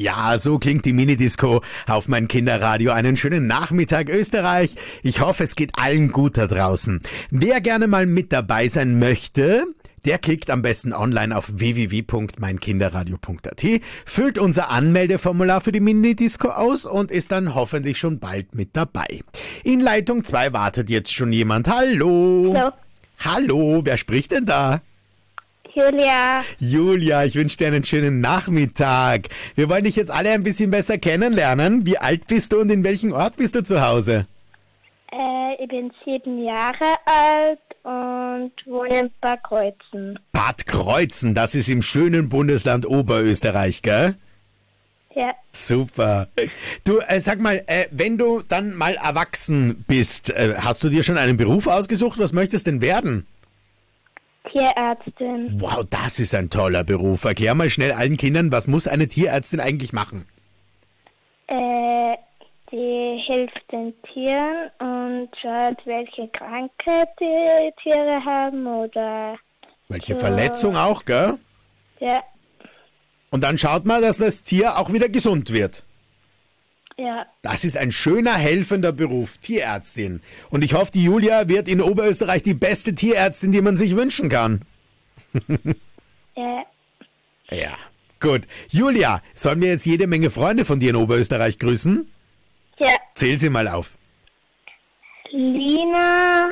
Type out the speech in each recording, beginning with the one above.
Ja, so klingt die Minidisco auf mein Kinderradio. Einen schönen Nachmittag, Österreich. Ich hoffe, es geht allen gut da draußen. Wer gerne mal mit dabei sein möchte, der klickt am besten online auf www.meinkinderradio.at, füllt unser Anmeldeformular für die Minidisco aus und ist dann hoffentlich schon bald mit dabei. In Leitung 2 wartet jetzt schon jemand. Hallo. Hallo. Hallo, wer spricht denn da? Julia. Julia, ich wünsche dir einen schönen Nachmittag. Wir wollen dich jetzt alle ein bisschen besser kennenlernen. Wie alt bist du und in welchem Ort bist du zu Hause? Ich bin 7 Jahre alt und wohne in Bad Kreuzen. Bad Kreuzen, das ist im schönen Bundesland Oberösterreich, gell? Ja. Super. Du, sag mal, wenn du dann mal erwachsen bist, hast du dir schon einen Beruf ausgesucht? Was möchtest du denn werden? Tierärztin. Wow, das ist ein toller Beruf. Erklär mal schnell allen Kindern, was muss eine Tierärztin eigentlich machen? Die hilft den Tieren und schaut, welche Krankheit die Tiere haben oder... Welche Verletzung auch, gell? Ja. Und dann schaut man, dass das Tier auch wieder gesund wird. Ja. Das ist ein schöner, helfender Beruf, Tierärztin. Und ich hoffe, die Julia wird in Oberösterreich die beste Tierärztin, die man sich wünschen kann. Ja. Ja, gut. Julia, sollen wir jetzt jede Menge Freunde von dir in Oberösterreich grüßen? Ja. Zähl sie mal auf. Lina,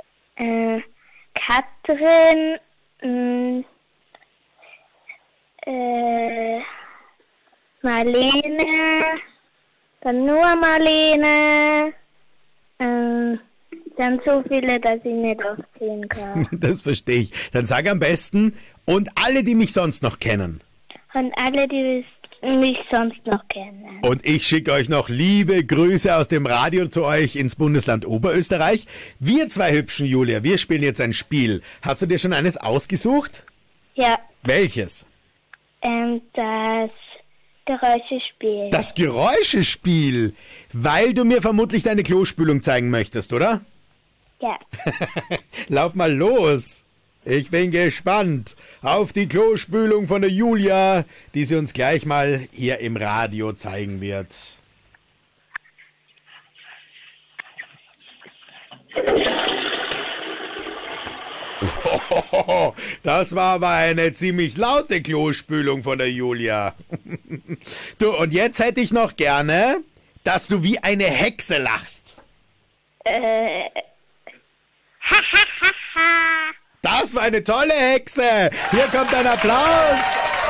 Katrin, Marlene, dann nur Marlene, dann so viele, dass ich nicht aufzählen kann. Das verstehe ich. Dann sag am besten, und alle, die mich sonst noch kennen. Und alle, die mich sonst noch kennen. Und ich schicke euch noch liebe Grüße aus dem Radio zu euch ins Bundesland Oberösterreich. Wir zwei hübschen, Julia, wir spielen jetzt ein Spiel. Hast du dir schon eines ausgesucht? Ja, Welches? das Geräuschespiel. Das Geräuschespiel, weil du mir vermutlich deine Klospülung zeigen möchtest, oder? Ja. Lauf mal los. Ich bin gespannt auf die Klospülung von der Julia, die sie uns gleich mal hier im Radio zeigen wird. Das war aber eine ziemlich laute Klospülung von der Julia. Du, und jetzt hätte ich noch gerne, dass du wie eine Hexe lachst. Das war eine tolle Hexe. Hier kommt ein Applaus.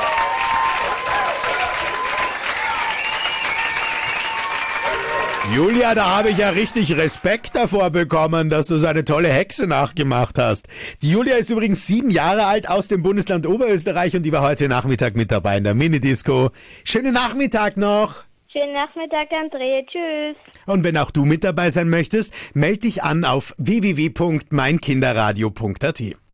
Julia, da habe ich ja richtig Respekt davor bekommen, dass du so eine tolle Hexe nachgemacht hast. Die Julia ist übrigens 7 Jahre alt aus dem Bundesland Oberösterreich und die war heute Nachmittag mit dabei in der Minidisco. Schönen Nachmittag noch. Schönen Nachmittag, André. Tschüss. Und wenn auch du mit dabei sein möchtest, melde dich an auf www.meinkinderradio.at.